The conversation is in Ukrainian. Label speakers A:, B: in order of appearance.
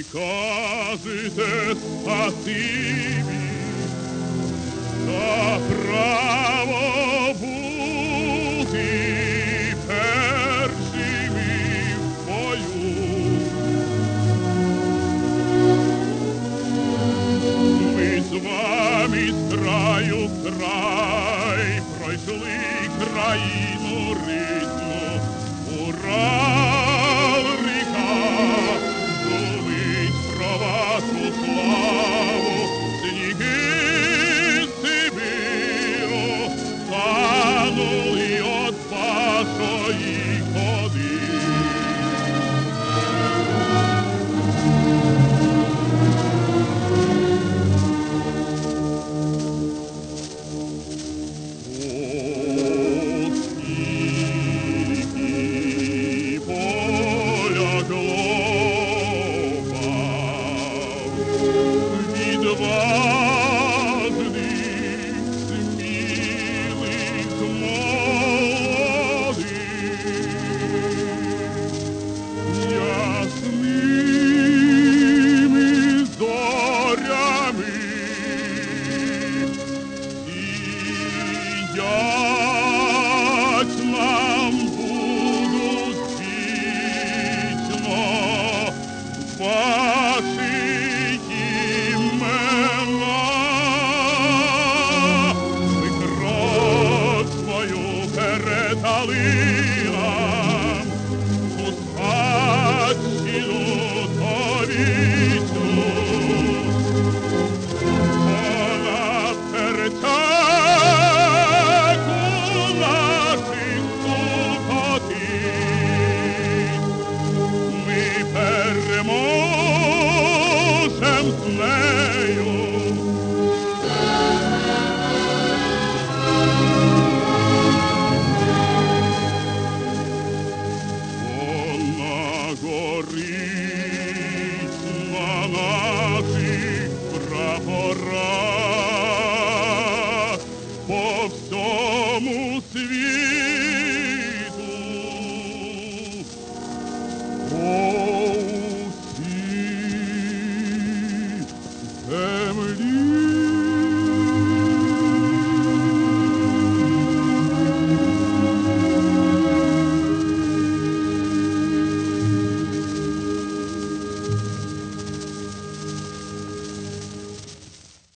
A: Скажете спасибі за право бути першими в бою. Ми з вами з краю в край пройшли країну рідну. Урал ріка шумить про вашу славу, сніги Сибіру танули от вашої ходи. Переможем з нею.